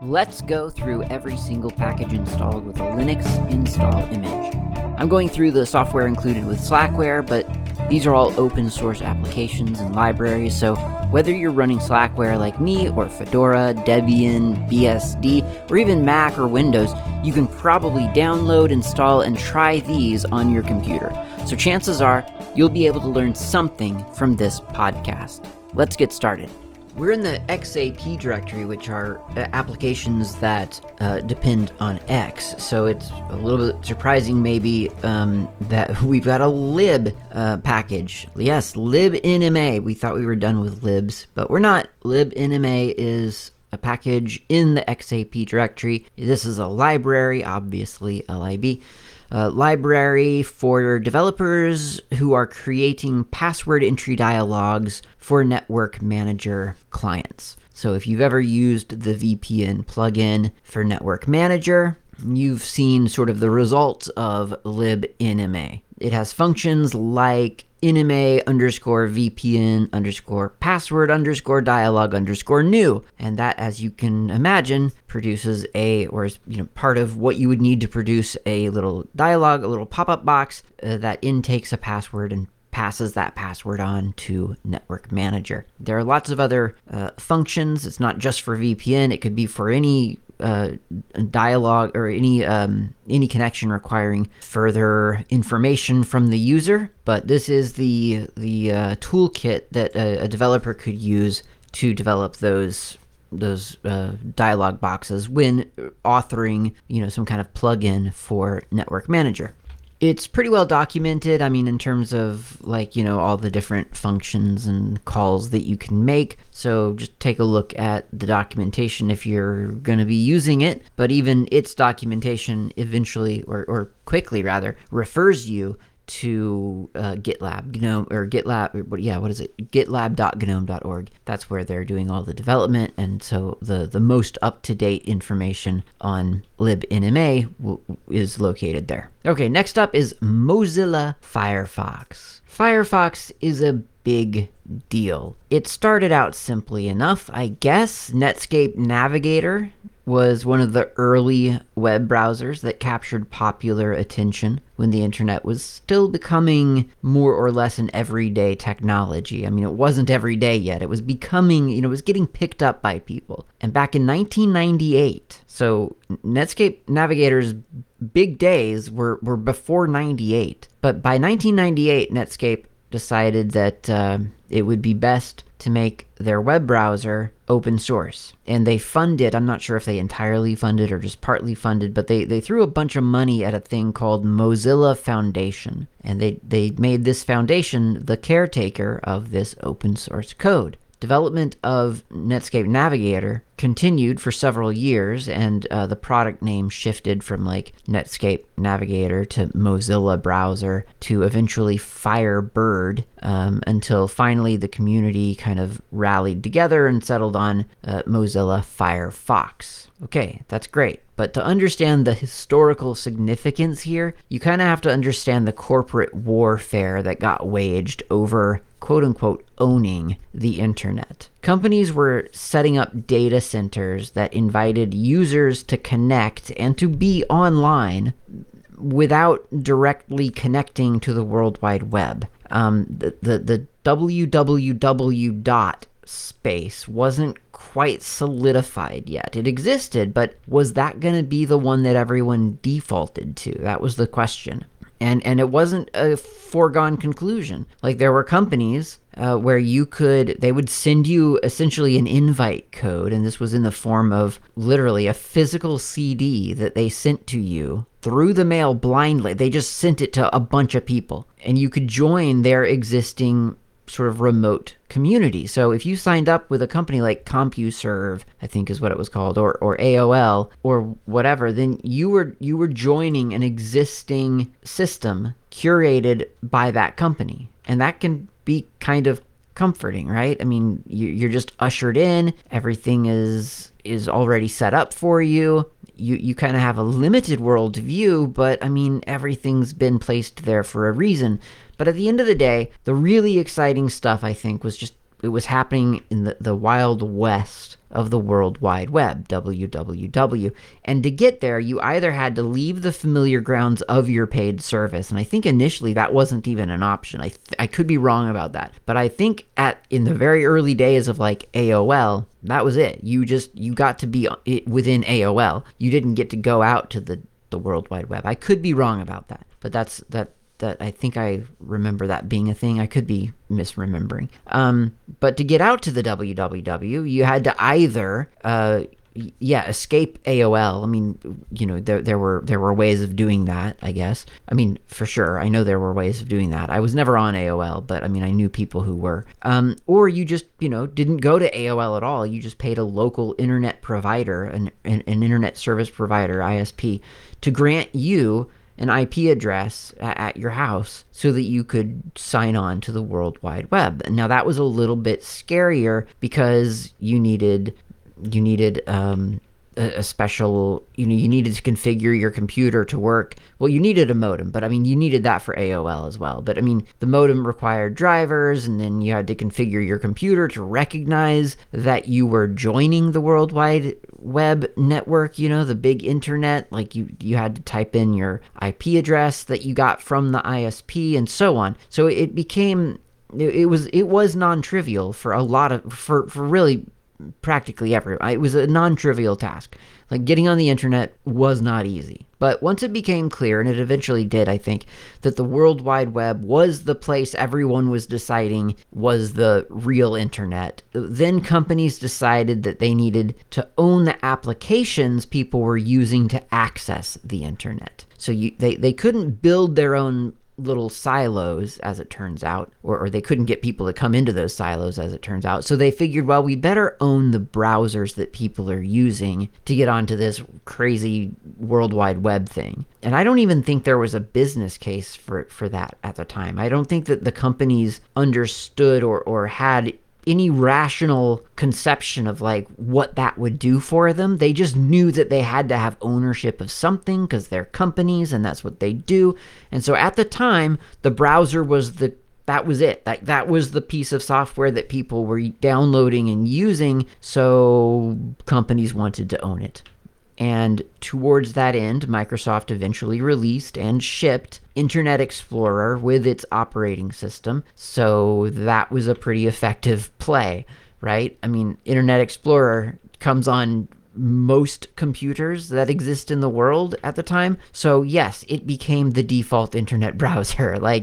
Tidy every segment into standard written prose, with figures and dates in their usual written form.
Let's go through every single package installed with a Linux install image. I'm going through the software included with Slackware, but these are all open source applications and libraries, so whether you're running Slackware like me, or Fedora, Debian, BSD, or even Mac or Windows, you can probably download, install, and try these on your computer. So chances are you'll be able to learn something from this podcast. Let's get started. We're in the XAP directory, which are applications that depend on X. So it's a little bit surprising maybe that we've got a lib package. Yes, libnma. We thought we were done with libs, but we're not. Libnma is a package in the XAP directory. This is a library, obviously lib. Library for developers who are creating password entry dialogues for Network Manager clients. So if you've ever used the VPN plugin for Network Manager, you've seen sort of the results of libnma. It has functions like nma underscore VPN underscore password underscore dialog underscore new. And that, as you can imagine, produces part of what you would need to produce a little dialog, a little pop-up box that intakes a password and passes that password on to Network Manager. There are lots of other functions. It's not just for VPN. It could be for any dialogue or any connection requiring further information from the user. But this is the toolkit that a developer could use to develop those dialog boxes when authoring some kind of plugin for Network Manager. It's pretty well documented, in terms of all the different functions and calls that you can make. So just take a look at the documentation if you're going to be using it. But even its documentation eventually, or quickly rather, refers you to GitLab, GNOME, or GitLab, what is it? GitLab.gnome.org. That's where they're doing all the development, and so the most up-to-date information on libnma is located there. Okay, next up is Mozilla Firefox. Firefox is a big deal. It started out simply enough, I guess. Netscape Navigator was one of the early web browsers that captured popular attention when the internet was still becoming more or less an everyday technology. It wasn't every day yet. It was becoming, it was getting picked up by people. And back in 1998, so Netscape Navigator's big days were before 98. But by 1998, Netscape decided that it would be best to make their web browser open source. And they funded, I'm not sure if they entirely funded or just partly funded, but they threw a bunch of money at a thing called Mozilla Foundation. And they made this foundation the caretaker of this open source code. Development of Netscape Navigator continued for several years, and the product name shifted from Netscape Navigator to Mozilla Browser to eventually Firebird, until finally the community kind of rallied together and settled on Mozilla Firefox. Okay, that's great. But to understand the historical significance here, you kind of have to understand the corporate warfare that got waged over quote-unquote owning the internet. Companies were setting up data centers that invited users to connect and to be online without directly connecting to the World Wide Web. The www dot space wasn't quite solidified yet. It existed, but was that going to be the one that everyone defaulted to? That was the question. And it wasn't a foregone conclusion. There were companies where they would send you essentially an invite code, and this was in the form of literally a physical CD that they sent to you through the mail blindly. They just sent it to a bunch of people, and you could join their existing sort of remote community. So if you signed up with a company like CompuServe, I think is what it was called, or AOL or whatever, then you were joining an existing system curated by that company. And that can be kind of comforting, right? You're just ushered in, everything is already set up for you. You kind of have a limited worldview, but everything's been placed there for a reason. But at the end of the day, the really exciting stuff, I think, was just it was happening in the wild west of the World Wide Web, WWW. And to get there, you either had to leave the familiar grounds of your paid service, and I think initially that wasn't even an option. I could be wrong about that, but I think in the very early days of like AOL, that was it. You got to be within AOL. You didn't get to go out to the World Wide Web. I could be wrong about that, but that I think I remember that being a thing. I could be misremembering. But to get out to the WWW, you had to either escape AOL. I mean, there were ways of doing that, I guess. I mean, for sure, I know there were ways of doing that. I was never on AOL, but I mean, I knew people who were. Or you just, didn't go to AOL at all. You just paid a local internet provider, an internet service provider, ISP, to grant you an IP address at your house so that you could sign on to the World Wide Web. Now that was a little bit scarier because you needed a special, you needed to configure your computer to work. Well, you needed a modem, but I mean, you needed that for AOL as well. But I mean, the modem required drivers, and then you had to configure your computer to recognize that you were joining the World Wide Web network, the big internet. Like you had to type in your IP address that you got from the ISP and so on. So it became, it was non-trivial for really practically everyone. It was a non-trivial task. Like getting on the internet was not easy. But once it became clear, and it eventually did, I think, that the World Wide Web was the place everyone was deciding was the real internet, then companies decided that they needed to own the applications people were using to access the internet. So they couldn't build their own little silos, as it turns out, or they couldn't get people to come into those silos, as it turns out. So they figured, well, we better own the browsers that people are using to get onto this crazy World Wide Web thing. And I don't even think there was a business case for that at the time. I don't think that the companies understood or had any rational conception of like what that would do for them. They just knew that they had to have ownership of something because they're companies and that's what they do. And so at the time, the browser was that was it. That was the piece of software that people were downloading and using, so companies wanted to own it. And towards that end, Microsoft eventually released and shipped Internet Explorer with its operating system. So that was a pretty effective play, right? I mean, Internet Explorer comes on most computers that exist in the world at the time. So yes, it became the default internet browser. Like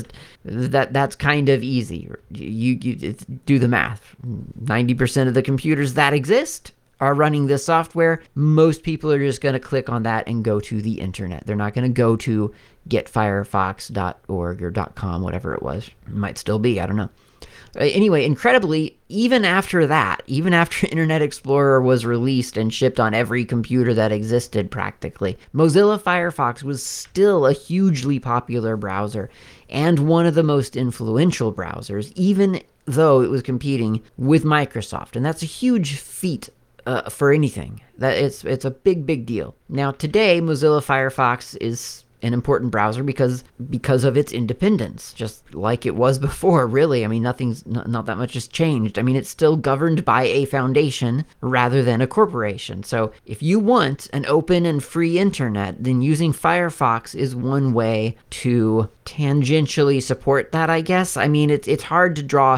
that's kind of easy. You do the math. 90% of the computers that exist are running this software. Most people are just going to click on that and go to the internet. They're not going to go to getfirefox.org or .com, whatever it was. It might still be, I don't know. Anyway, incredibly, even after Internet Explorer was released and shipped on every computer that existed practically, Mozilla Firefox was still a hugely popular browser and one of the most influential browsers, even though it was competing with Microsoft. And that's a huge feat for anything. That it's a big deal. Now today, Mozilla Firefox is an important browser because of its independence, just like it was before, really. I mean, not that much has changed. I mean, it's still governed by a foundation rather than a corporation. So if you want an open and free internet, then using Firefox is one way to tangentially support that, I guess. I mean, it's hard to draw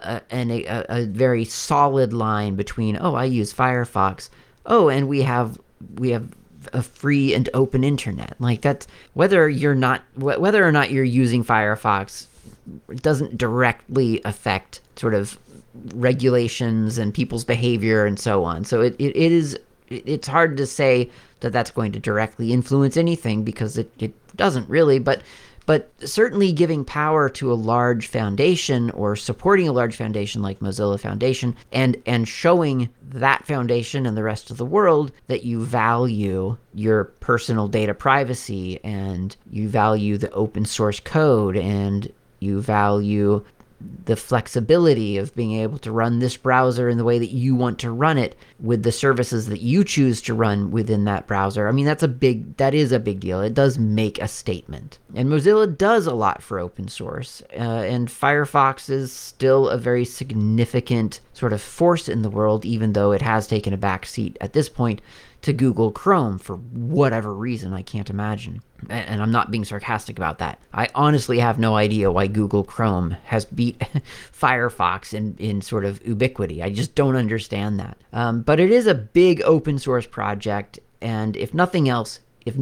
a very solid line between, oh, I use Firefox, oh, and we have a free and open internet. Like that's whether or not you're using Firefox doesn't directly affect sort of regulations and people's behavior and so on. So it's hard to say that that's going to directly influence anything because it doesn't really, but certainly giving power to a large foundation or supporting a large foundation like Mozilla Foundation and showing that foundation and the rest of the world that you value your personal data privacy and you value the open source code and you value the flexibility of being able to run this browser in the way that you want to run it with the services that you choose to run within that browser. I mean, that is a big deal. It does make a statement. And Mozilla does a lot for open source. And Firefox is still a very significant sort of force in the world, even though it has taken a back seat at this point to Google Chrome for whatever reason. I can't imagine. And I'm not being sarcastic about that. I honestly have no idea why Google Chrome has beat Firefox in sort of ubiquity. I just don't understand that. But it is a big open source project, and if nothing else,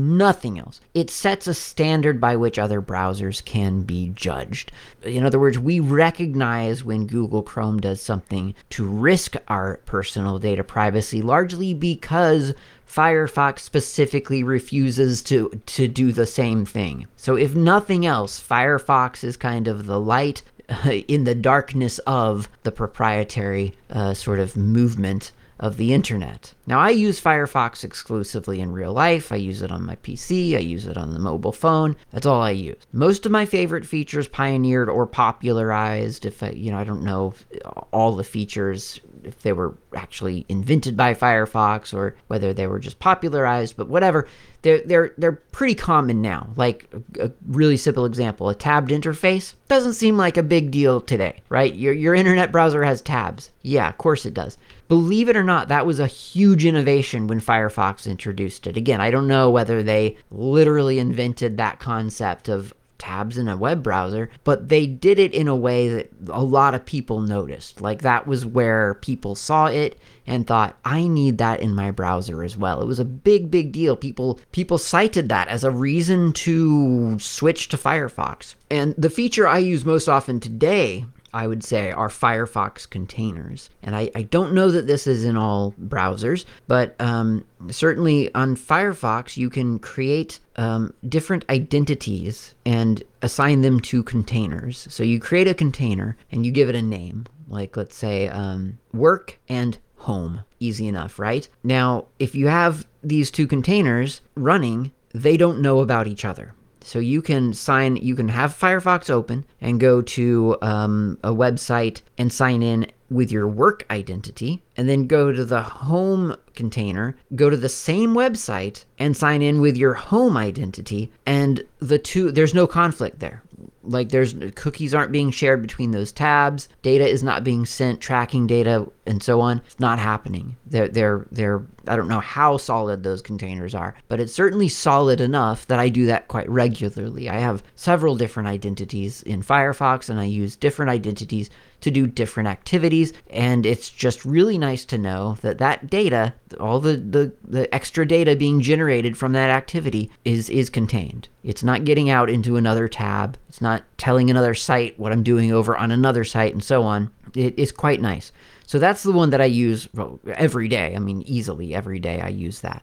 it sets a standard by which other browsers can be judged. In other words, we recognize when Google Chrome does something to risk our personal data privacy, largely because Firefox specifically refuses to do the same thing. So if nothing else, Firefox is kind of the light in the darkness of the proprietary sort of movement of the internet. Now, I use Firefox exclusively in real life. I use it on my PC. I use it on the mobile phone. That's all I use. Most of my favorite features pioneered or popularized, I don't know all the features, if they were actually invented by Firefox or whether they were just popularized, but whatever. They're pretty common now. Like a really simple example, a tabbed interface doesn't seem like a big deal today, right? Your internet browser has tabs. Yeah, of course it does. Believe it or not, that was a huge innovation when Firefox introduced it. Again, I don't know whether they literally invented that concept of tabs in a web browser, but they did it in a way that a lot of people noticed. Like, that was where people saw it and thought, I need that in my browser as well. It was a big deal. People cited that as a reason to switch to Firefox. And the feature I use most often today, I would say, are Firefox containers. And I don't know that this is in all browsers, but certainly on Firefox, you can create different identities and assign them to containers. So you create a container and you give it a name, like let's say work and home. Easy enough, right? Now, if you have these two containers running, they don't know about each other. So you can have Firefox open and go to a website and sign in with your work identity, and then go to the home container, go to the same website and sign in with your home identity, and there's no conflict there. Like, cookies aren't being shared between those tabs, data is not being sent, tracking data and so on. It's not happening. They're I don't know how solid those containers are, but it's certainly solid enough that I do that quite regularly. I have several different identities in Firefox, and I use different identities to do different activities, and it's just really nice to know that data, all the extra data being generated from that activity is contained. It's not getting out into another tab. It's not telling another site what I'm doing over on another site and so on. It's quite nice. So that's the one that I use every day. I mean, easily every day I use that.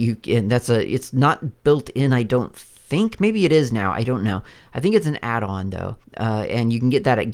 It's not built in, I don't think. Maybe it is now. I don't know. I think it's an add-on though. And you can get that at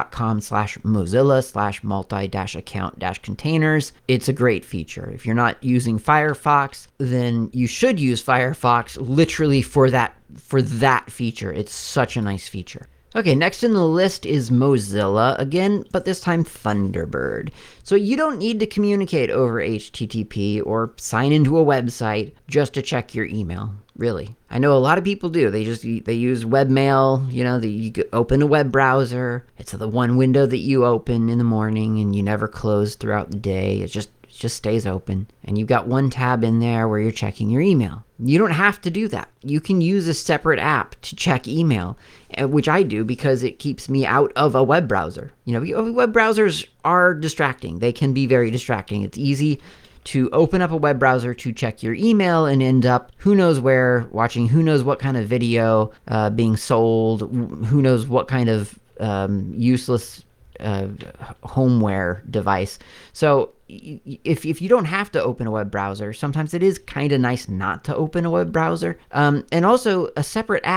github.com/mozilla/multi-account-containers. It's a great feature. If you're not using Firefox, then you should use Firefox literally for that feature. It's such a nice feature. Okay, next in the list is Mozilla again, but this time Thunderbird. So you don't need to communicate over HTTP or sign into a website just to check your email, really. I know a lot of people do. They use webmail, you open a web browser. It's the one window that you open in the morning and you never close throughout the day. It just stays open. And you've got one tab in there where you're checking your email. You don't have to do that. You can use a separate app to check email, which I do because it keeps me out of a web browser. Web browsers are distracting. They can be very distracting. It's easy to open up a web browser to check your email and end up who knows where, watching who knows what kind of video being sold, who knows what kind of useless homeware device. So if you don't have to open a web browser, sometimes it is kind of nice not to open a web browser. And also, a separate app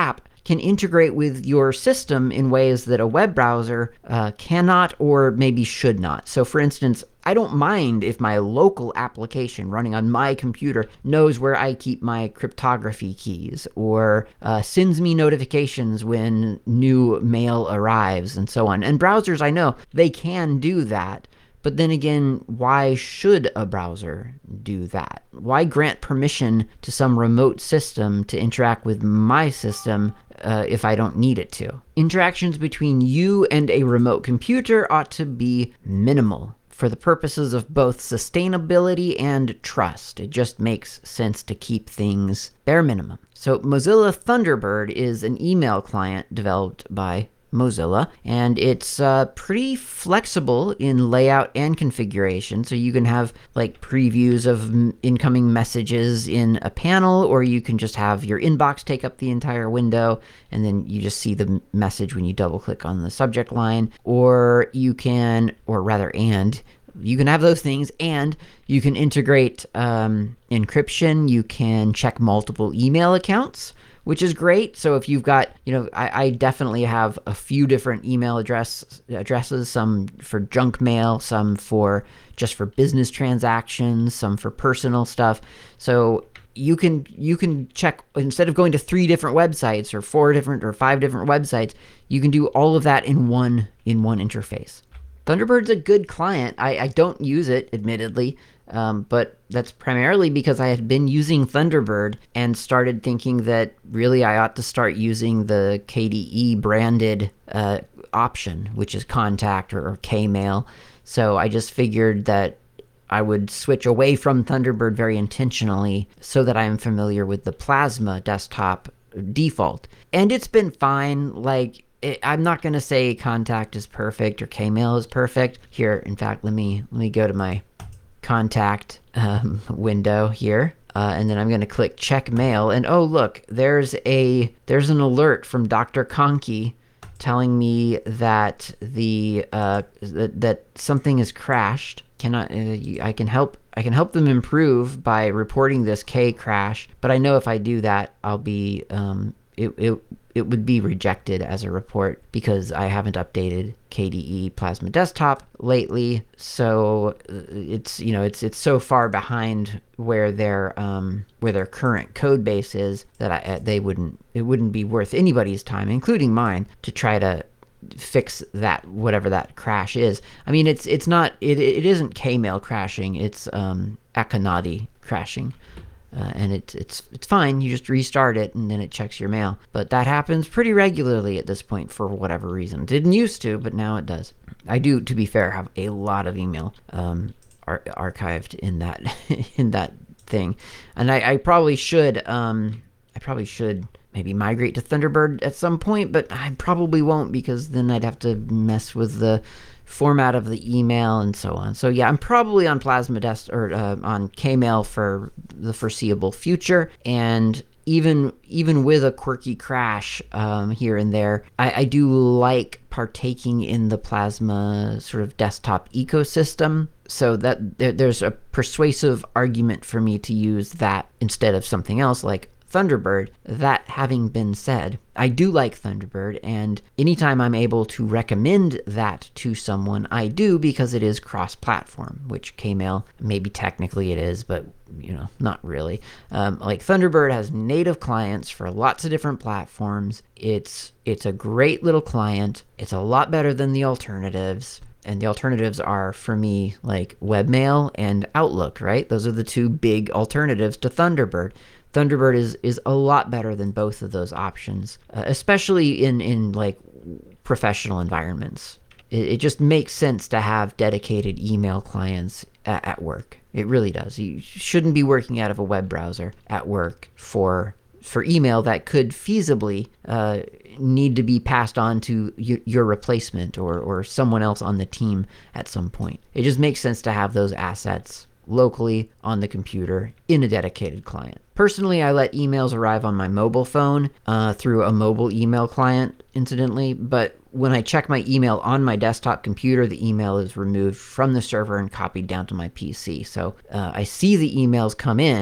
can integrate with your system in ways that a web browser cannot or maybe should not. So for instance, I don't mind if my local application running on my computer knows where I keep my cryptography keys or sends me notifications when new mail arrives and so on. And browsers, I know, they can do that. But then again, why should a browser do that? Why grant permission to some remote system to interact with my system if I don't need it to? Interactions between you and a remote computer ought to be minimal for the purposes of both sustainability and trust. It just makes sense to keep things bare minimum. So Mozilla Thunderbird is an email client developed by Mozilla, and it's pretty flexible in layout and configuration. So you can have like previews of incoming messages in a panel, or you can just have your inbox take up the entire window, and then you just see the message when you double click on the subject line. Or you can, or rather, and you can have those things, and you can integrate encryption. You can check multiple email accounts, which is great. So if you've got, I definitely have a few different email addresses, some for junk mail, some for just for business transactions, some for personal stuff. So you can check, instead of going to 3 different websites or 4 different or 5 different websites, you can do all of that in one interface. Thunderbird's a good client. I don't use it, admittedly, but that's primarily because I had been using Thunderbird and started thinking that really I ought to start using the KDE branded option, which is Contact or Kmail. So I just figured that I would switch away from Thunderbird very intentionally so that I am familiar with the Plasma desktop default. And it's been fine. I'm not going to say Contact is perfect or Kmail is perfect. Here, in fact, let me go to my Contact window here, and then I'm going to click Check Mail. And oh, look, there's an alert from Dr. Conkey telling me that that something has crashed. I can help them improve by reporting this K crash, but I know if I do that, I'll be it would be rejected as a report because I haven't updated KDE Plasma Desktop lately. So it's so far behind where their current code base is that it wouldn't be worth anybody's time, including mine, to try to fix that, whatever that crash is. I mean, it isn't Kmail crashing, it's Akonadi crashing. And it's fine. You just restart it and then it checks your mail. But that happens pretty regularly at this point for whatever reason. Didn't used to, but now it does. I do, to be fair, have a lot of email archived in that in that thing, and I probably should maybe migrate to Thunderbird at some point, but I probably won't because then I'd have to mess with the format of the email and so on. So yeah, I'm probably on Plasma on Kmail for the foreseeable future. And even with a quirky crash here and there, I do like partaking in the Plasma sort of desktop ecosystem. So that there's a persuasive argument for me to use that instead of something else like Thunderbird. That having been said, I do like Thunderbird, and anytime I'm able to recommend that to someone, I do, because it is cross-platform, which Kmail, maybe technically it is, but not really. Like Thunderbird has native clients for lots of different platforms. It's a great little client. It's a lot better than the alternatives. And the alternatives are, for me, like Webmail and Outlook, right? Those are the two big alternatives to Thunderbird. Thunderbird is a lot better than both of those options, especially in like professional environments. It just makes sense to have dedicated email clients at work. It really does. You shouldn't be working out of a web browser at work for email that could feasibly need to be passed on to your replacement or someone else on the team at some point. It just makes sense to have those assets locally on the computer in a dedicated client. Personally, I let emails arrive on my mobile phone through a mobile email client, incidentally, but when I check my email on my desktop computer, the email is removed from the server and copied down to my PC. So I see the emails come in,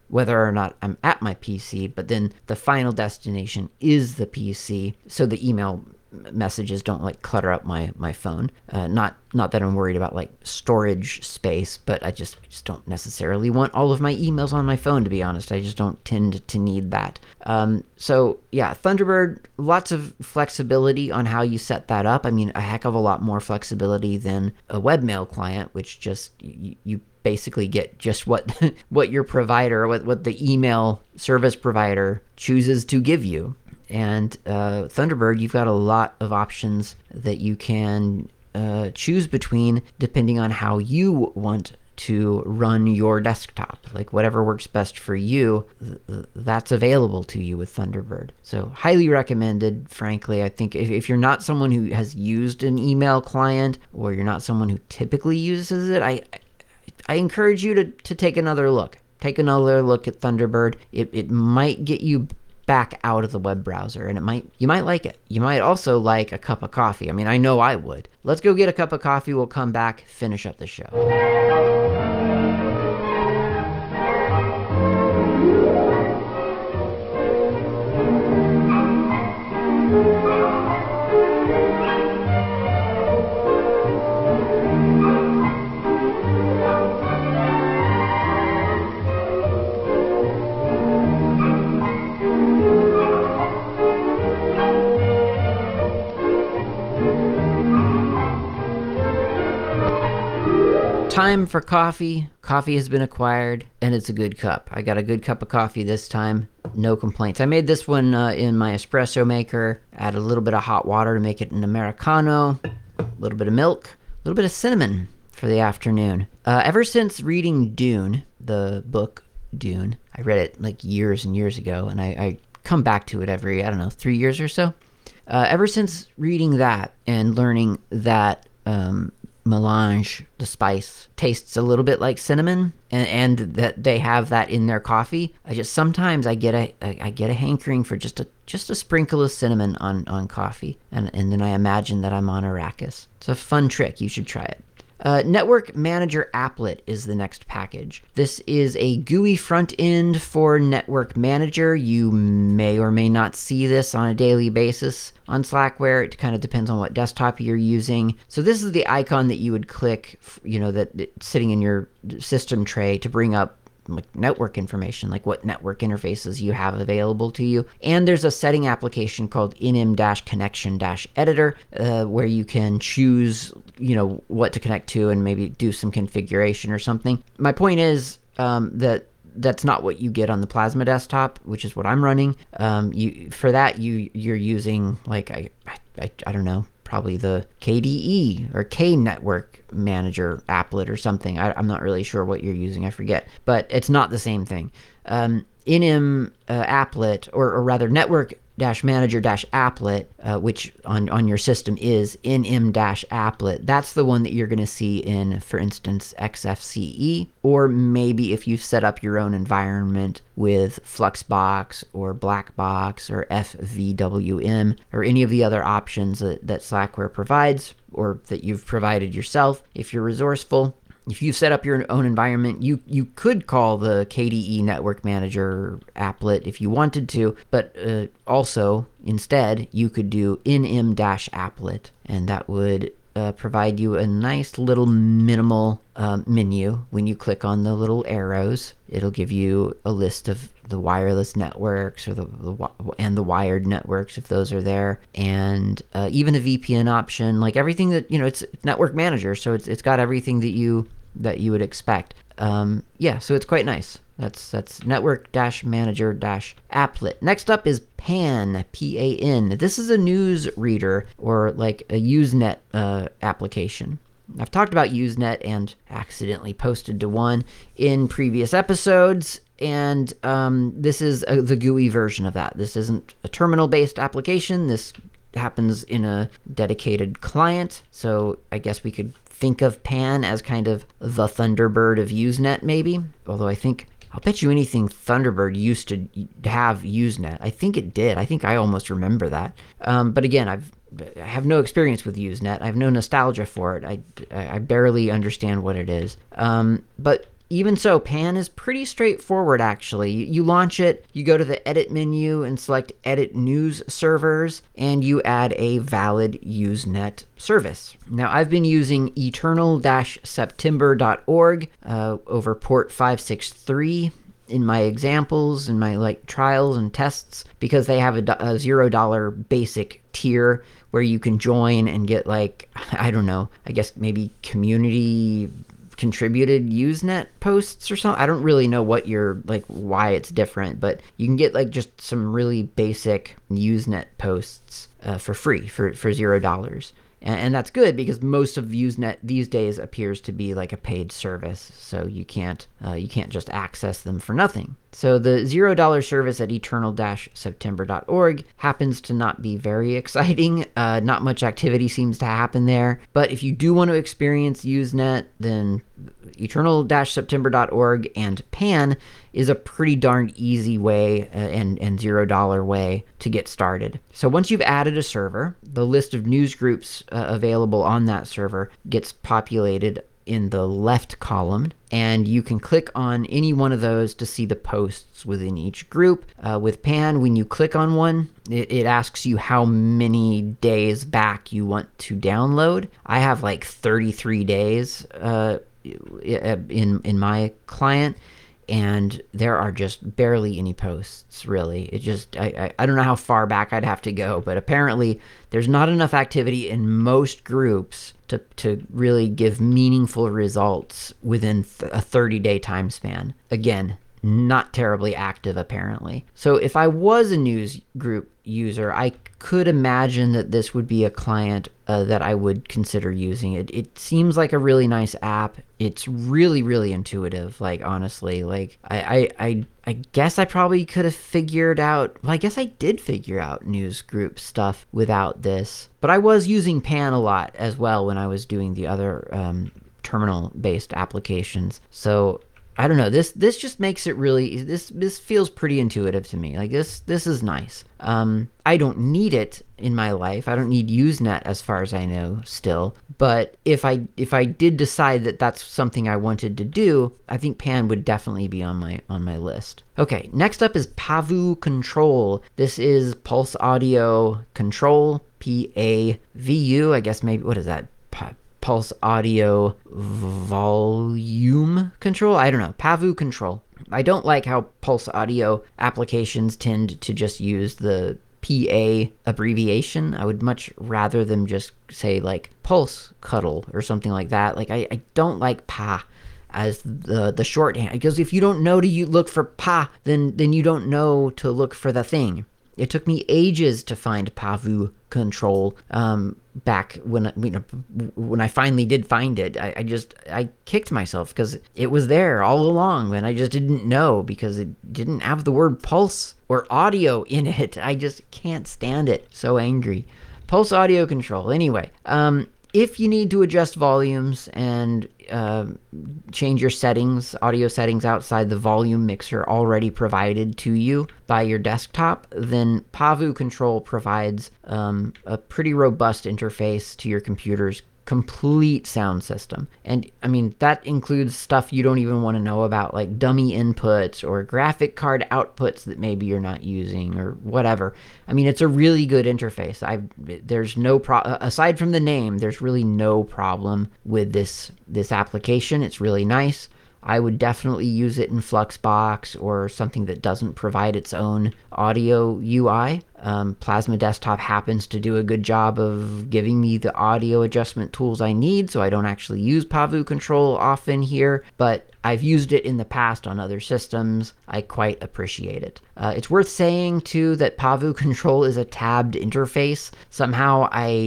whether or not I'm at my PC, but then the final destination is the PC, so the email messages don't like clutter up my phone. Not that I'm worried about like storage space, but I just don't necessarily want all of my emails on my phone, to be honest. I just don't tend to need that. So yeah, Thunderbird, lots of flexibility on how you set that up. I mean, a heck of a lot more flexibility than a webmail client, which just you basically get just what what your provider, what the email service provider chooses to give you. And Thunderbird, you've got a lot of options that you can choose between depending on how you want to run your desktop. Like whatever works best for you, that's available to you with Thunderbird. So highly recommended, frankly. I think if you're not someone who has used an email client, or you're not someone who typically uses it, I encourage you to take another look. Take another look at Thunderbird. It might get you back out of the web browser, and you might like it. You might also like a cup of coffee. I mean, I know I would. Let's go get a cup of coffee. We'll come back, finish up the show. Time for coffee. Coffee has been acquired, and it's a good cup. I got a good cup of coffee this time. No complaints. I made this one in my espresso maker. Add a little bit of hot water to make it an Americano. A little bit of milk. A little bit of cinnamon for the afternoon. Ever since reading Dune, the book Dune, I read it like years and years ago, and I come back to it every, 3 years or so. Ever since reading that and learning that melange, the spice, tastes a little bit like cinnamon, and that they have that in their coffee, sometimes I get a hankering for just a sprinkle of cinnamon on coffee, and then I imagine that I'm on Arrakis. It's a fun trick. You should try it. Network Manager Applet is the next package. This is a GUI front end for Network Manager. You may or may not see this on a daily basis on Slackware. It kind of depends on what desktop you're using. So this is the icon that you would click, that sitting in your system tray to bring up like network information, like what network interfaces you have available to you. And there's a setting application called nm-connection-editor where you can choose, what to connect to and maybe do some configuration or something. My point is that's not what you get on the Plasma desktop, which is what I'm running. You're using like I don't know, probably the KDE or K Network Manager Applet or something. I'm not really sure what you're using. I forget, but it's not the same thing. NM Applet, or rather Network-Manager-Applet, which on your system is NM-Applet. That's the one that you're going to see in, for instance, XFCE, or maybe if you've set up your own environment with Fluxbox or Blackbox or FVWM or any of the other options that Slackware provides, or that you've provided yourself. If you're resourceful, if you set up your own environment, you could call the KDE Network Manager Applet if you wanted to, but also, instead, you could do nm-applet, and that would provide you a nice little minimal menu. When you click on the little arrows, it'll give you a list of the wireless networks or the wired networks if those are there, and even a VPN option, like everything that it's Network Manager, so it's got everything that you would expect. So it's quite nice. That's Network-Manager-Applet. Next up is PAN, P-A-N. This is a news reader, or like a Usenet application. I've talked about Usenet and accidentally posted to one in previous episodes, and this is the GUI version of that. This isn't a terminal-based application. This happens in a dedicated client, so I guess we could think of PAN as kind of the Thunderbird of Usenet, maybe. Although I'll bet you anything Thunderbird used to have Usenet. I think it did. I think I almost remember that. But again, I have no experience with Usenet. I have no nostalgia for it. I barely understand what it is. But even so, Pan is pretty straightforward actually. You launch it, you go to the edit menu and select edit news servers, and you add a valid Usenet service. Now, I've been using eternal-september.org over port 563 in my examples, in my trials and tests, because they have a $0 basic tier where you can join and get I don't know, I guess maybe community contributed Usenet posts or something. I don't really know what why it's different, but you can get just some really basic Usenet posts for free for $0. And that's good because most of Usenet these days appears to be like a paid service, so you can't just access them for nothing. So the $0 service at eternal-september.org happens to not be very exciting. Not much activity seems to happen there. But if you do want to experience Usenet, then eternal-september.org and Pan is a pretty darn easy way and $0 way to get started. So once you've added a server, the list of news groups available on that server gets populated in the left column, and you can click on any one of those to see the posts within each group. With Pan, when you click on one, it asks you how many days back you want to download. I have 33 days in my client, and there are just barely any posts, really. It just, I don't know how far back I'd have to go, but apparently there's not enough activity in most groups to really give meaningful results within a 30-day time span. Again, not terribly active, apparently. So if I was a news group user, I could imagine that this would be a client that I would consider using. It seems like a really nice app. It's really, really intuitive, honestly. I guess I probably could have figured out, I guess I did figure out news group stuff without this. But I was using Pan a lot as well when I was doing the other terminal-based applications. So I don't know. This just makes it really, this feels pretty intuitive to me. This is nice. I don't need it in my life. I don't need Usenet as far as I know still. But if I did decide that that's something I wanted to do, I think Pan would definitely be on my list. Okay, next up is Pavu Control. This is Pulse Audio Control, PAVU. I guess maybe, what is that? Pulse Audio Volume Control? I don't know. Pavu Control. I don't like how Pulse Audio applications tend to just use the PA abbreviation. I would much rather them just say Pulse Cuddle or something like that. I don't like PA as the shorthand, because if you don't know to look for PA, then you don't know to look for the thing. It took me ages to find Pavu Control back when I finally did find it. I kicked myself because it was there all along, and I just didn't know because it didn't have the word pulse or audio in it. I just can't stand it. So angry. Pulse Audio Control. Anyway, if you need to adjust volumes and change your audio settings outside the volume mixer already provided to you by your desktop, then Pavu Control provides a pretty robust interface to your computer's complete sound system. And I mean, that includes stuff you don't even want to know about, like dummy inputs or graphic card outputs that maybe you're not using or whatever. I mean, it's a really good interface. There's no aside from the name, there's really no problem with this application. It's really nice. I would definitely use it in Fluxbox or something that doesn't provide its own audio UI. Plasma Desktop happens to do a good job of giving me the audio adjustment tools I need, so I don't actually use Pavu Control often here, but I've used it in the past on other systems. I quite appreciate it. It's worth saying, too, that Pavu Control is a tabbed interface. Somehow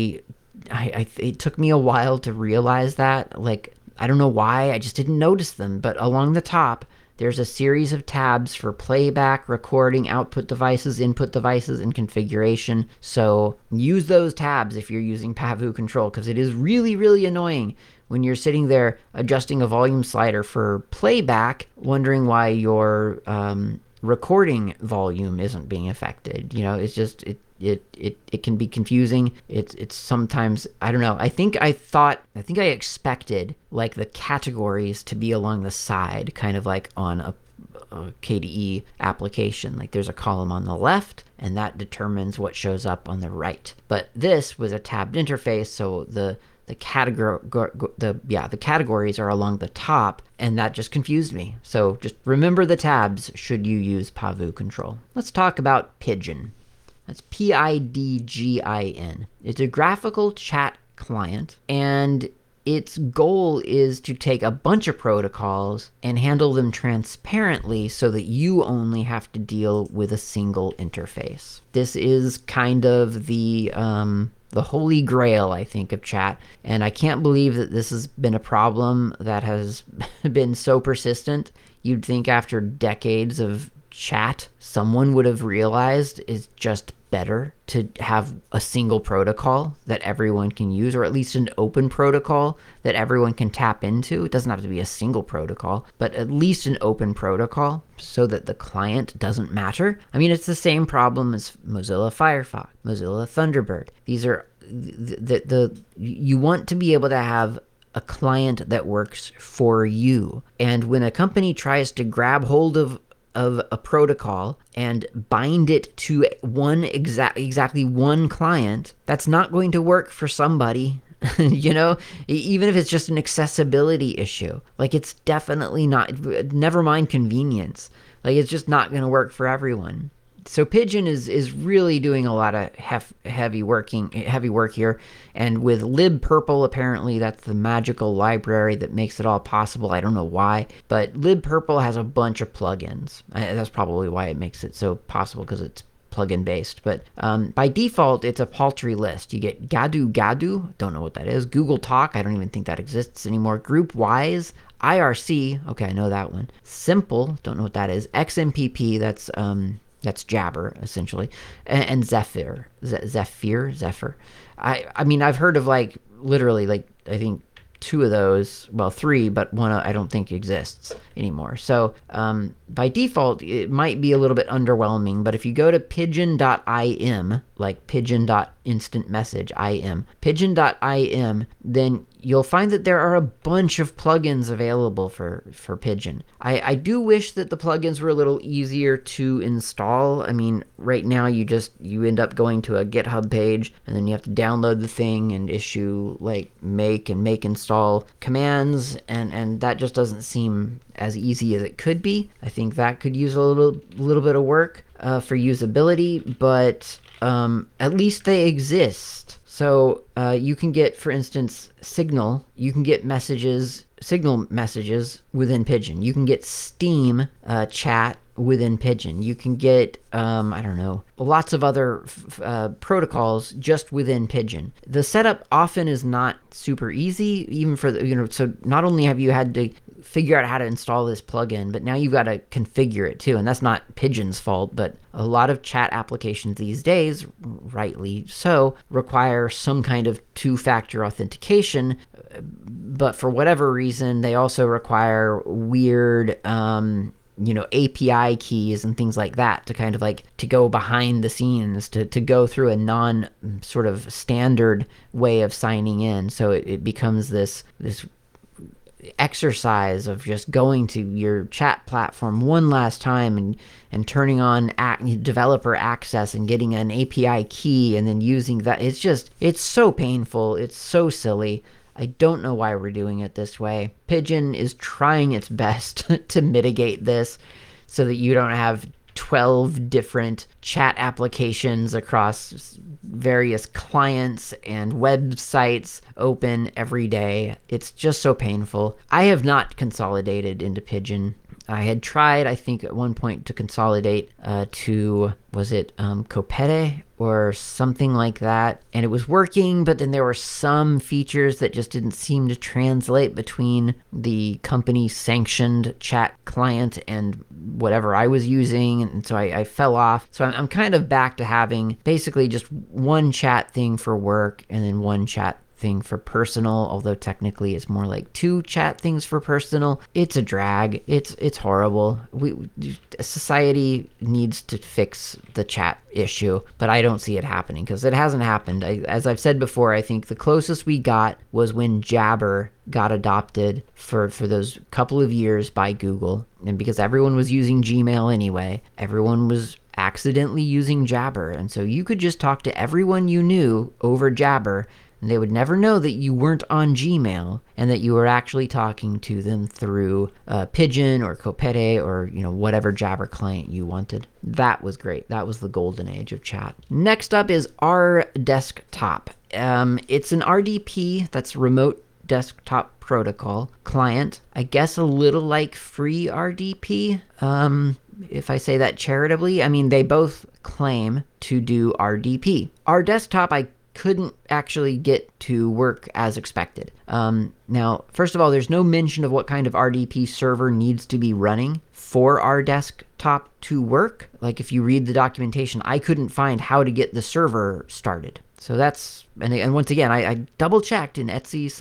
it took me a while to realize that. I don't know why, I just didn't notice them, but along the top, there's a series of tabs for playback, recording, output devices, input devices, and configuration. So use those tabs if you're using Pavu Control, because it is really, really annoying when you're sitting there adjusting a volume slider for playback, wondering why your recording volume isn't being affected. It's just it can be confusing. It's sometimes, I don't know. I think I expected like the categories to be along the side, kind of like on a KDE application. Like there's a column on the left and that determines what shows up on the right. But this was a tabbed interface, so the categories are along the top, and that just confused me. So just remember the tabs should you use Pavu control. Let's talk about Pidgin. That's Pidgin. It's a graphical chat client, and its goal is to take a bunch of protocols and handle them transparently so that you only have to deal with a single interface. This is kind of the holy grail, I think, of chat. And I can't believe that this has been a problem that has been so persistent. You'd think after decades of chat, someone would have realized it's just better to have a single protocol that everyone can use, or at least an open protocol that everyone can tap into. It doesn't have to be a single protocol, but at least an open protocol so that the client doesn't matter. I mean, it's the same problem as Mozilla Firefox, Mozilla Thunderbird. These are you want to be able to have a client that works for you. And when a company tries to grab hold of a protocol and bind it to exactly one client, that's not going to work for somebody. Even if it's just an accessibility issue. Like, it's definitely not, never mind convenience. Like, it's just not going to work for everyone. So Pidgin is really doing a lot of heavy work here, and with libpurple, apparently that's the magical library that makes it all possible. I don't know why, but libpurple has a bunch of plugins. That's probably why it makes it so possible, because it's plugin based. But by default, it's a paltry list. You get Gadu, don't know what that is. Google Talk, I don't even think that exists anymore. GroupWise, IRC, okay, I know that one. Simple, don't know what that is. XMPP, that's Jabber, essentially. And Zephyr. Zephyr. I mean, I've heard of, like, literally, like, I think 2 of those, well, 3, but one I don't think exists anymore. So by default, it might be a little bit underwhelming, but if you go to pidgin.im, like pidgin.instant message, im, pidgin.im, then you'll find that there are a bunch of plugins available for Pidgin. I do wish that the plugins were a little easier to install. I mean, right now you end up going to a GitHub page, and then you have to download the thing and issue like make install commands, and that just doesn't seem as easy as it could be. I think that could use a little bit of work for usability, but at least they exist. So you can get, for instance, Signal. You can get Signal messages within Pidgin. You can get Steam chat within Pidgin. You can get, I don't know, lots of other protocols just within Pidgin. The setup often is not super easy, even for the, so not only have you had to figure out how to install this plugin, but now you've got to configure it too. And that's not Pidgin's fault, but a lot of chat applications these days, rightly so, require some kind of 2-factor authentication. But for whatever reason, they also require weird, API keys and things like that to kind of like to go behind the scenes, to go through a non sort of standard way of signing in. So it becomes this exercise of just going to your chat platform one last time and turning on developer access and getting an API key and then using that. It's so painful. It's so silly. I don't know why we're doing it this way. Pidgin is trying its best to mitigate this so that you don't have 12 different chat applications across various clients and websites open every day. It's just so painful. I have not consolidated into Pidgin. I had tried, I think, at one point to consolidate to, was it Kopete or something like that? And it was working, but then there were some features that just didn't seem to translate between the company-sanctioned chat client and whatever I was using, and so I fell off. So I'm kind of back to having basically just one chat thing for work and then one chat thing for personal, although technically it's more like 2 chat things for personal. It's a drag. It's horrible. Society needs to fix the chat issue, but I don't see it happening because it hasn't happened. As I've said before, I think the closest we got was when Jabber got adopted for those couple of years by Google. And because everyone was using Gmail anyway, everyone was accidentally using Jabber. And so you could just talk to everyone you knew over Jabber, and they would never know that you weren't on Gmail and that you were actually talking to them through Pigeon or Kopete or, whatever Jabber client you wanted. That was great. That was the golden age of chat. Next up is RDesktop. It's an RDP, that's remote desktop protocol client. I guess a little like FreeRDP. If I say that charitably, I mean, they both claim to do RDP. RDesktop, I couldn't actually get to work as expected. Now, first of all, there's no mention of what kind of RDP server needs to be running for RDesktop to work. Like if you read the documentation, I couldn't find how to get the server started. So that's, and once again, I double checked in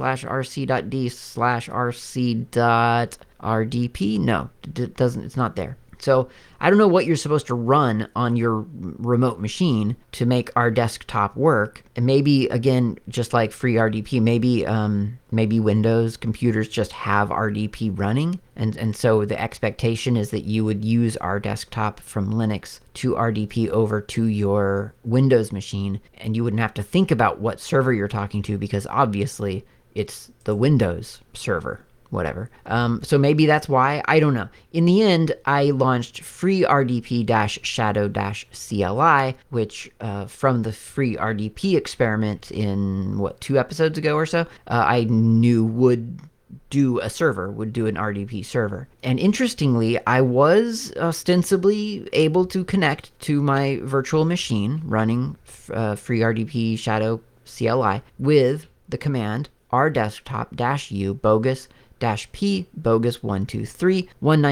etsy/rc.d/rc.rdp. No, it doesn't, it's not there. So I don't know what you're supposed to run on your remote machine to make RDesktop work. And maybe, again, just like FreeRDP, maybe Windows computers just have RDP running. And so the expectation is that you would use RDesktop from Linux to RDP over to your Windows machine. And you wouldn't have to think about what server you're talking to because obviously it's the Windows server. Whatever. So maybe that's why. I don't know. In the end, I launched FreeRDP-Shadow-CLI, which from the FreeRDP experiment in, 2 episodes ago or so, I knew would do an RDP server. And interestingly, I was ostensibly able to connect to my virtual machine running FreeRDP Shadow CLI with the command rdesktop-u bogus -p bogus 123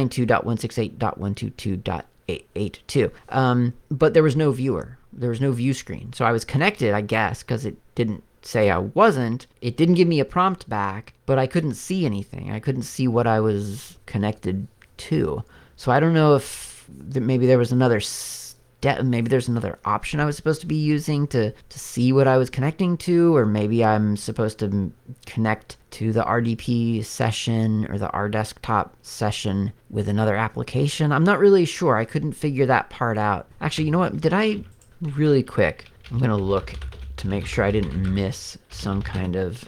192.168.122.882. But there was no viewer. There was no view screen. So I was connected, I guess, because it didn't say I wasn't. It didn't give me a prompt back, but I couldn't see anything. I couldn't see what I was connected to. So I don't know if maybe there was another maybe there's another option I was supposed to be using to see what I was connecting to, or maybe I'm supposed to connect to the RDP session or the RDesktop session with another application. I'm not really sure. I couldn't figure that part out. Actually, you know what? Really quick, I'm going to look to make sure I didn't miss some kind of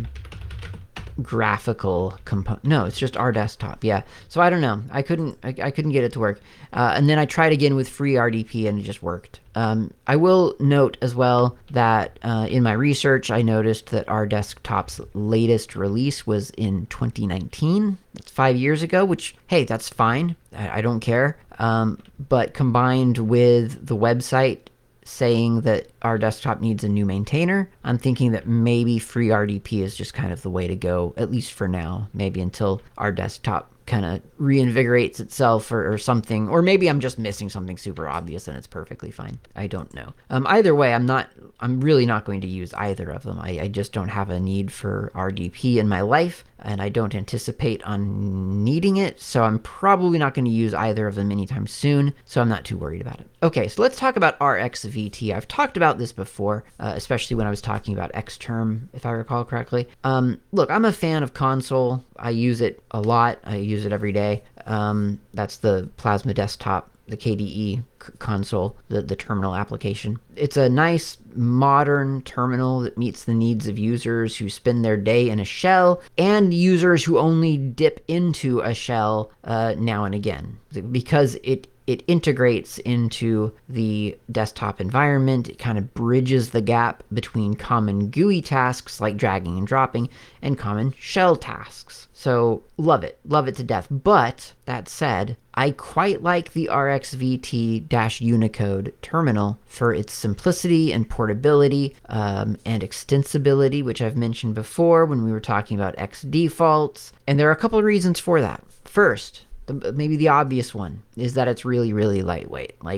graphical component. No, it's just RDesktop. Yeah. So I don't know. I couldn't get it to work. And then I tried again with FreeRDP and it just worked. I will note as well that in my research, I noticed that RDesktop's latest release was in 2019. That's 5 years ago, which, hey, that's fine. I don't care. But combined with the website saying that RDesktop needs a new maintainer, I'm thinking that maybe FreeRDP is just kind of the way to go, at least for now. Maybe until RDesktop kind of reinvigorates itself or something. Or maybe I'm just missing something super obvious and it's perfectly fine. I don't know. Either way, I'm really not going to use either of them. I just don't have a need for RDP in my life, and I don't anticipate on needing it, so I'm probably not going to use either of them anytime soon, so I'm not too worried about it. Okay, so let's talk about RxVT. I've talked about this before, especially when I was talking about Xterm, if I recall correctly. Look, I'm a fan of Console. I use it a lot. I use it every day. That's the Plasma Desktop, the KDE console, the terminal application. It's a nice modern terminal that meets the needs of users who spend their day in a shell and users who only dip into a shell now and again, because it integrates into the desktop environment. It kind of bridges the gap between common GUI tasks like dragging and dropping and common shell tasks. So love it to death. But that said, I quite like the RxVT-Unicode terminal for its simplicity and portability and extensibility, which I've mentioned before when we were talking about Xdefaults. And there are a couple of reasons for that. First, maybe the obvious one is that it's really, really lightweight. Like,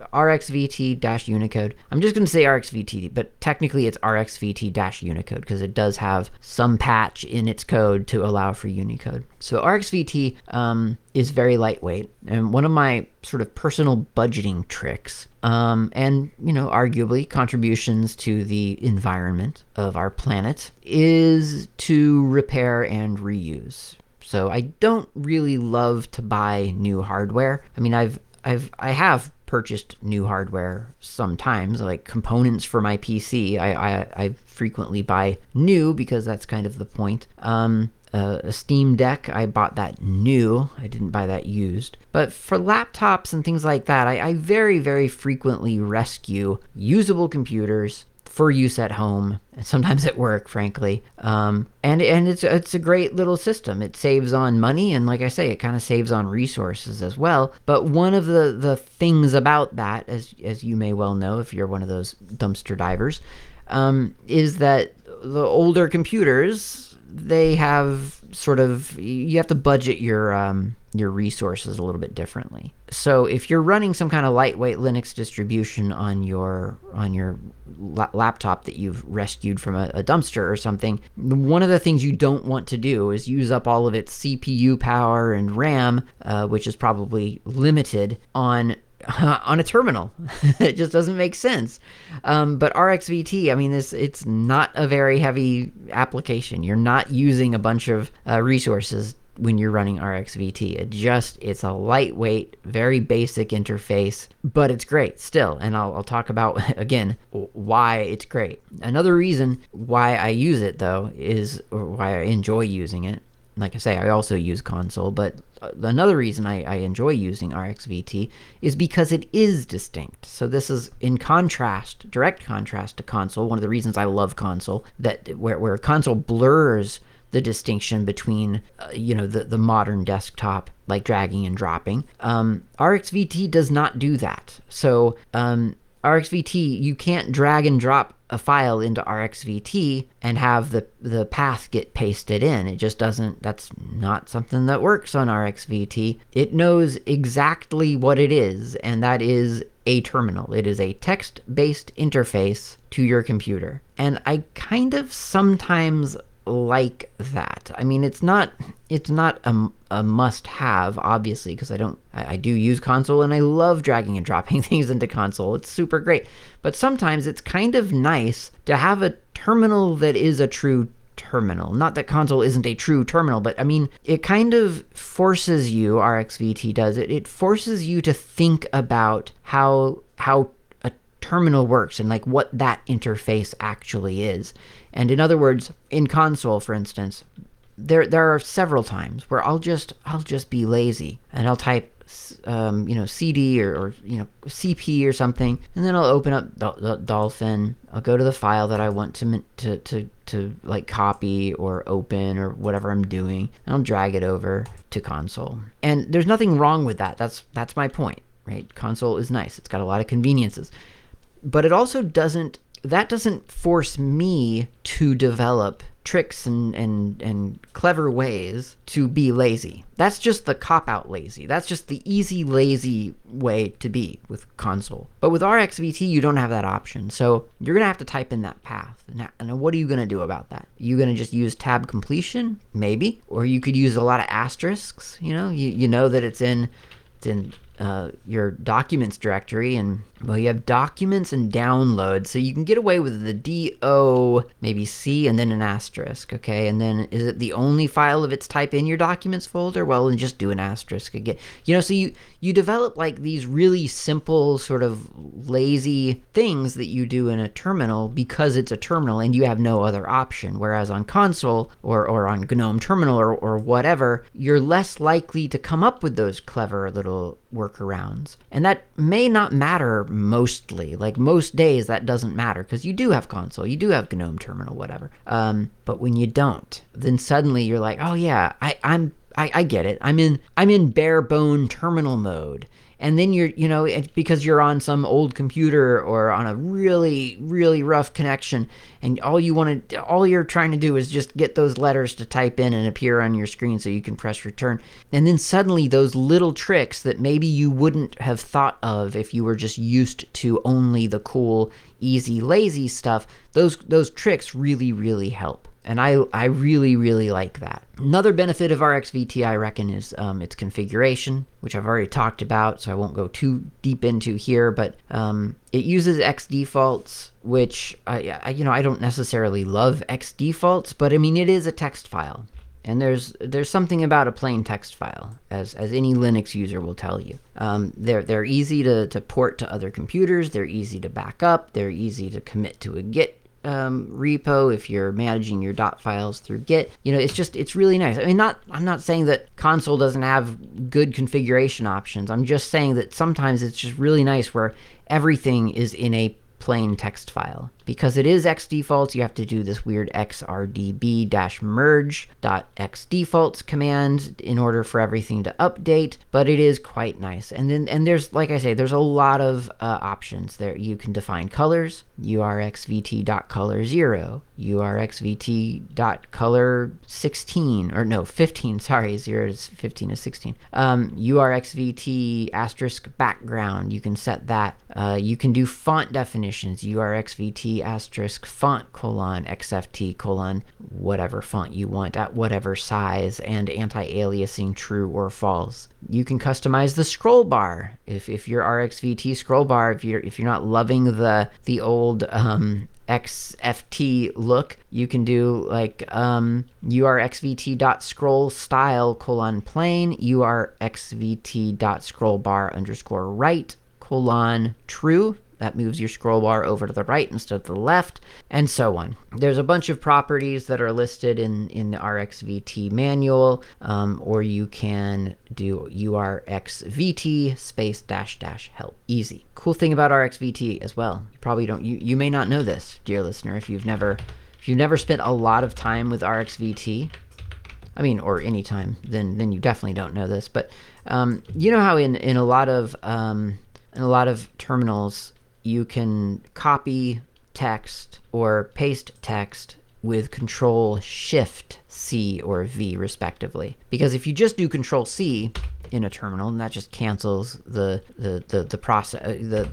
RxVT-Unicode. I'm just going to say RxVT, but technically it's RxVT-Unicode because it does have some patch in its code to allow for Unicode. So RxVT is very lightweight, and one of my sort of personal budgeting tricks, and arguably contributions to the environment of our planet, is to repair and reuse. So I don't really love to buy new hardware. I mean, I have purchased new hardware sometimes, like components for my PC. I frequently buy new because that's kind of the point. A Steam Deck, I bought that new. I didn't buy that used. But for laptops and things like that, I very, very frequently rescue usable computers for use at home and sometimes at work, frankly. And it's a great little system. It saves on money, and like I say, it kind of saves on resources as well. But one of the things about that, as you may well know if you're one of those dumpster divers, is that the older computers, they have you have to budget your resources a little bit differently. So if you're running some kind of lightweight Linux distribution on your laptop that you've rescued from a dumpster or something, one of the things you don't want to do is use up all of its CPU power and RAM, which is probably limited on a terminal. It just doesn't make sense. But RxVT, I mean, it's not a very heavy application. You're not using a bunch of resources when you're running RxVT. It's a lightweight, very basic interface, but it's great still. And I'll talk about, again, why it's great. Another reason why I use it, though, or why I enjoy using it. Like I say, I also use console, but another reason I enjoy using RxVT is because it is distinct. So this is in direct contrast to console. One of the reasons I love console, where console blurs the distinction between, the modern desktop, like dragging and dropping. RxVT does not do that. So RxVT, you can't drag and drop a file into RxVT and have the path get pasted in. It just doesn't, that's not something that works on RxVT. It knows exactly what it is, and that is a terminal. It is a text-based interface to your computer. And I kind of sometimes like that. I mean, it's not a must-have, obviously, because I do use console and I love dragging and dropping things into console. It's super great. But sometimes it's kind of nice to have a terminal that is a true terminal. Not that console isn't a true terminal, but I mean, it kind of forces you, RxVT does it, it forces you to think about how a terminal works and like what that interface actually is. And in other words, in console, for instance, there are several times where I'll just be lazy and I'll type CD or CP or something, and then I'll open up Dolphin. I'll go to the file that I want to like copy or open or whatever I'm doing, and I'll drag it over to console. And there's nothing wrong with that. That's my point, right? Console is nice. It's got a lot of conveniences, but it also doesn't force me to develop tricks and clever ways to be lazy. That's just the cop-out lazy. That's just the easy, lazy way to be with console. But with RxVT, you don't have that option. So you're going to have to type in that path. And what are you going to do about that? You going to just use tab completion? Maybe. Or you could use a lot of asterisks. You know that it's in your documents directory, and well, you have documents and downloads, so you can get away with the DO, maybe C, and then an asterisk, okay? And then is it the only file of its type in your documents folder? Well, then just do an asterisk again. So you develop like these really simple sort of lazy things that you do in a terminal because it's a terminal and you have no other option. Whereas on console or on GNOME Terminal or whatever, you're less likely to come up with those clever little workarounds. And that may not matter mostly. Like most days that doesn't matter because you do have console, you do have GNOME Terminal, whatever. But when you don't, then suddenly you're like, oh yeah, I get it. I'm in bare bone terminal mode. and then because you're on some old computer or on a really, really rough connection, and all you're trying to do is just get those letters to type in and appear on your screen so you can press return. And then suddenly those little tricks that maybe you wouldn't have thought of if you were just used to only the cool, easy, lazy stuff, those tricks really, really help. And I really, really like that. Another benefit of RxVT, I reckon, is its configuration, which I've already talked about, so I won't go too deep into here, but it uses xdefaults, which, I don't necessarily love xdefaults, but I mean, it is a text file. And there's something about a plain text file, as any Linux user will tell you. They're easy to port to other computers, they're easy to back up, they're easy to commit to a Git repo if you're managing your dot files through Git. It's really nice. I mean, I'm not saying that console doesn't have good configuration options. I'm just saying that sometimes it's just really nice where everything is in a plain text file. Because it is xdefaults, you have to do this weird xrdb-merge.xdefaults command in order for everything to update, but it is quite nice. And there's, like I say, there's a lot of options there. You can define colors, urxvt.color0, urxvt.color16, or no, 15, sorry, 0 is 15 is 16. urxvt asterisk background, you can set that. You can do font definitions, urxvt asterisk font colon xft colon whatever font you want at whatever size, and anti-aliasing true or false. You can customize the scroll bar if your RxVT scroll bar, if you're not loving the old XFT look, you can do like urxvt.scroll style colon plain, urxvt.scrollbar underscore right colon true. That moves your scroll bar over to the right instead of the left, and so on. There's a bunch of properties that are listed in the RxVT manual, or you can do urxvt space -- help. Easy. Cool thing about RxVT as well, you may not know this, dear listener, if you've never spent a lot of time with RxVT, I mean, or any time, then you definitely don't know this, but you know how in a lot of terminals, you can copy text or paste text with Control-Shift-C or V, respectively. Because if you just do Control-C in a terminal, and that just cancels the process,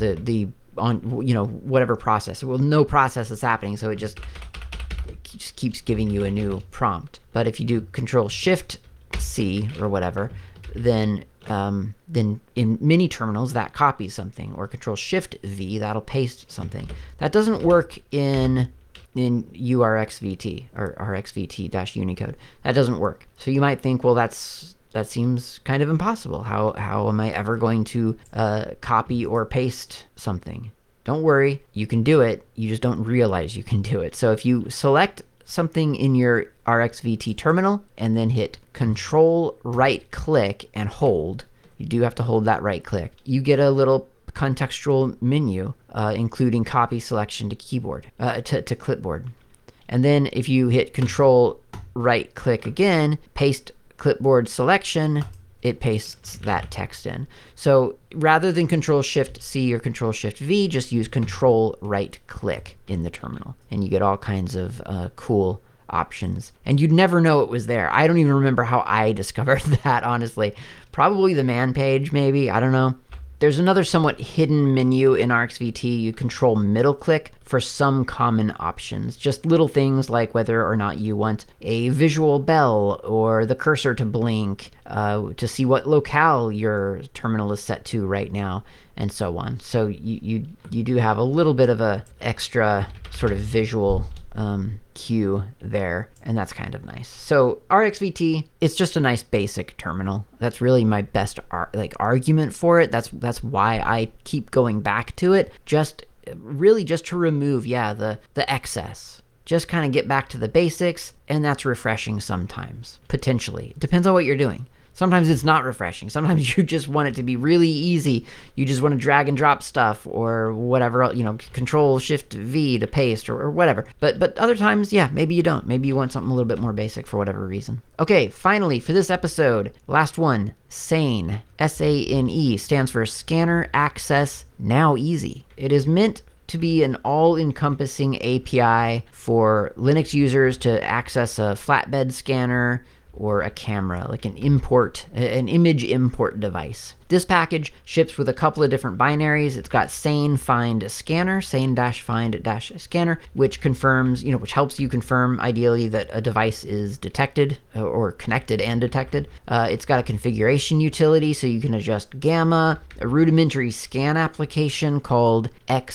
whatever process. Well, no process is happening, so it just keeps giving you a new prompt. But if you do Control-Shift-C or whatever, then in many terminals that copies something, or Control-Shift-V, that'll paste something. That doesn't work in urxvt or rxvt-unicode. That doesn't work. So you might think, well, that seems kind of impossible. How am I ever going to copy or paste something? Don't worry, you can do it. You just don't realize you can do it. So if you select something in your RxVT terminal and then hit Control right click and hold, you do have to hold that right click, you get a little contextual menu, including copy selection to keyboard, to clipboard. And then if you hit Control right click again, paste clipboard selection, it pastes that text in. So rather than Control-Shift-C or Control-Shift-V, just use Control right click in the terminal, and you get all kinds of cool options. And you'd never know it was there. I don't even remember how I discovered that, honestly. Probably the man page, maybe. I don't know. There's another somewhat hidden menu in RxVT. You control middle click for some common options. Just little things like whether or not you want a visual bell or the cursor to blink, to see what locale your terminal is set to right now, and so on. So you do have a little bit of a extra sort of visual cue there, and that's kind of nice. So RxVT, it's just a nice basic terminal. That's really my best argument for it. That's why I keep going back to it. Just to remove the excess. Just kind of get back to the basics, and that's refreshing sometimes. Potentially. It depends on what you're doing. Sometimes it's not refreshing. Sometimes you just want it to be really easy. You just want to drag and drop stuff or whatever, Control Shift V to paste or whatever. But other times, yeah, maybe you don't. Maybe you want something a little bit more basic for whatever reason. Okay, finally for this episode, last one, SANE. SANE stands for Scanner Access Now Easy. It is meant to be an all-encompassing API for Linux users to access a flatbed scanner or a camera, like an image import device. This package ships with a couple of different binaries. It's got SANE find scanner, SANE-find-scanner, which confirms, which helps you confirm ideally that a device is detected or connected and detected. It's got a configuration utility, so you can adjust gamma, a rudimentary scan application called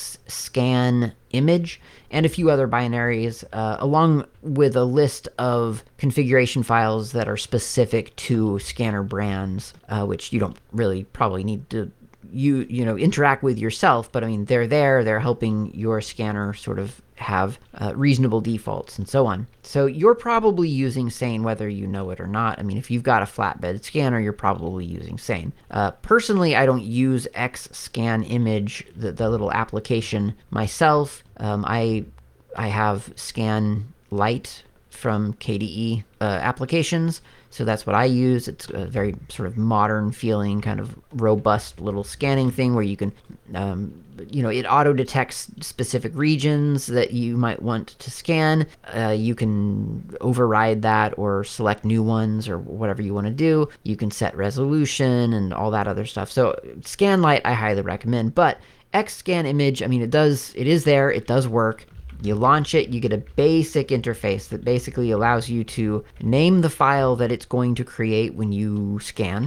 xScanImage, and a few other binaries, along with a list of configuration files that are specific to scanner brands, which you don't really probably need to interact with yourself, but I mean, they're helping your scanner sort of have reasonable defaults and so on. So you're probably using SANE whether you know it or not. I mean, if you've got a flatbed scanner, you're probably using SANE. Personally, I don't use xScanImage, the little application myself. I have ScanLite from KDE Applications, so that's what I use. It's a very sort of modern feeling, kind of robust little scanning thing where you can, it auto-detects specific regions that you might want to scan. You can override that or select new ones or whatever you want to do. You can set resolution and all that other stuff. So ScanLite, I highly recommend, but xScanImage, I mean, it is there, it does work. You launch it, you get a basic interface that basically allows you to name the file that it's going to create when you scan,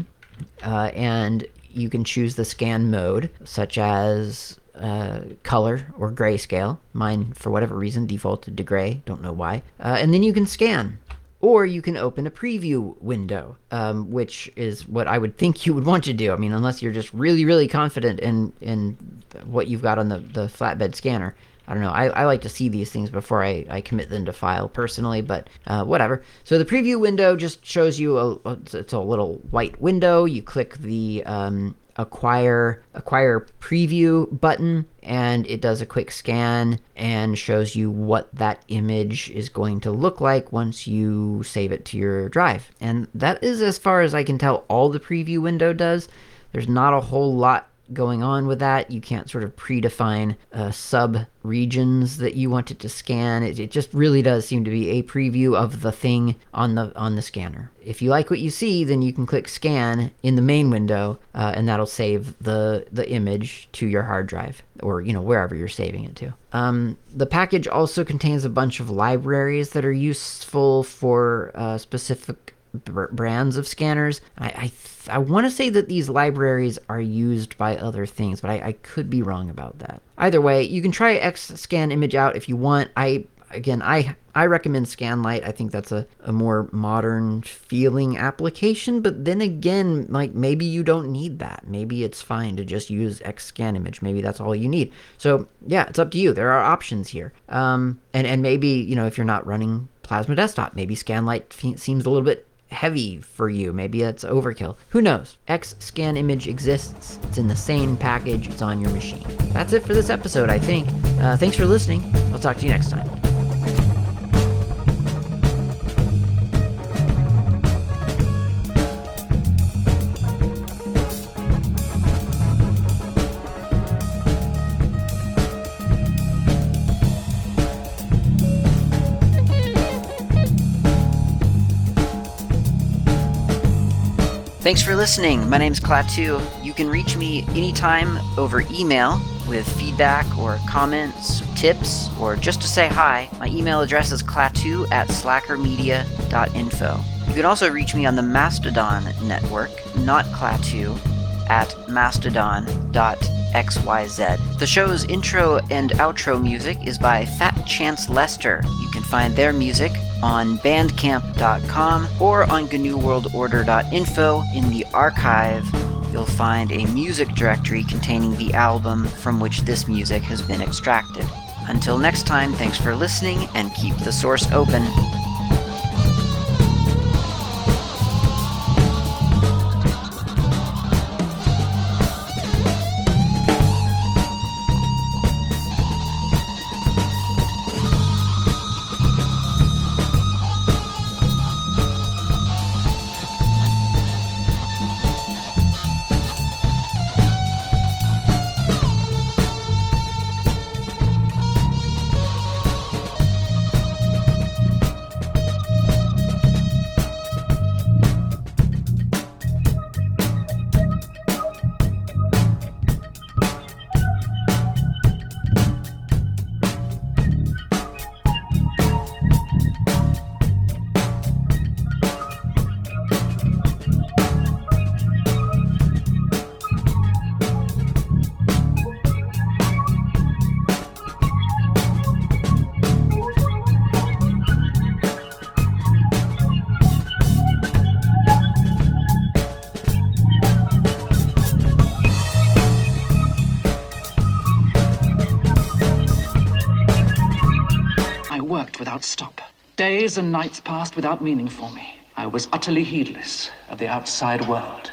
and you can choose the scan mode, such as color or grayscale. Mine, for whatever reason, defaulted to gray, don't know why. And then you can scan. Or you can open a preview window, which is what I would think you would want to do. I mean, unless you're just really, really confident in what you've got on the flatbed scanner. I don't know. I like to see these things before I commit them to file personally, but whatever. So the preview window just shows you it's a little white window. You click the acquire preview button, and it does a quick scan and shows you what that image is going to look like once you save it to your drive. And that is, as far as I can tell, all the preview window does. There's not a whole lot going on with that. You can't sort of predefine sub regions that you want it to scan. It just really does seem to be a preview of the thing on the scanner. If you like what you see, then you can click scan in the main window, and that'll save the image to your hard drive or wherever you're saving it to. The package also contains a bunch of libraries that are useful for specific brands of scanners. I want to say that these libraries are used by other things, but I could be wrong about that. Either way, you can try xScanImage out if you want. I recommend ScanLite. I think that's a more modern feeling application, but then again, like, maybe you don't need that. Maybe it's fine to just use xScanImage. Maybe that's all you need. So yeah, it's up to you. There are options here. And maybe, if you're not running Plasma Desktop, maybe ScanLite seems a little bit heavy for you. Maybe that's overkill. Who knows? xScanImage exists. It's in the SANE package. It's on your machine. That's it for this episode, I think. Thanks for listening. I'll talk to you next time. Thanks for listening. My name's Klaatu. You can reach me anytime over email with feedback or comments, tips, or just to say hi. My email address is klaatu@slackermedia.info. You can also reach me on the Mastodon network, not Klaatu, at mastodon.xyz. The show's intro and outro music is by Fat Chance Lester. You can find their music on bandcamp.com or on GNUWorldOrder.info. In the archive, you'll find a music directory containing the album from which this music has been extracted. Until next time, thanks for listening and keep the source open. worked without stop. Days and nights passed without meaning for me. I was utterly heedless of the outside world.